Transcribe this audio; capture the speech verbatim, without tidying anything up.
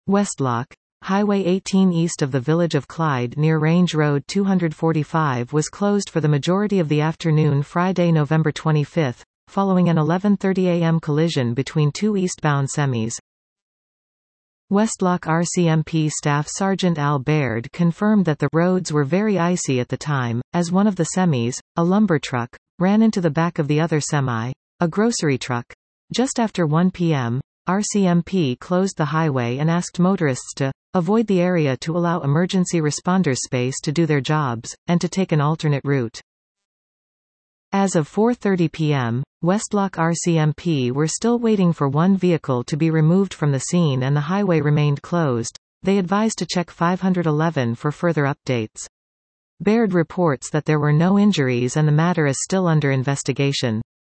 Westlock. Highway eighteen east of the village of Clyde near Range Road two forty-five was closed for the majority of the afternoon Friday, November twenty-fifth, following an eleven thirty a m collision between two eastbound semis. Westlock R C M P Staff Sergeant Al Baird confirmed that the roads were very icy at the time, as one of the semis, a lumber truck, ran into the back of the other semi, a grocery truck. Just after one p m, R C M P closed the highway and asked motorists to avoid the area to allow emergency responders space to do their jobs, and to take an alternate route. As of four thirty p m, Westlock R C M P were still waiting for one vehicle to be removed from the scene and the highway remained closed. They advised to check five eleven for further updates. Baird reports that there were no injuries and the matter is still under investigation.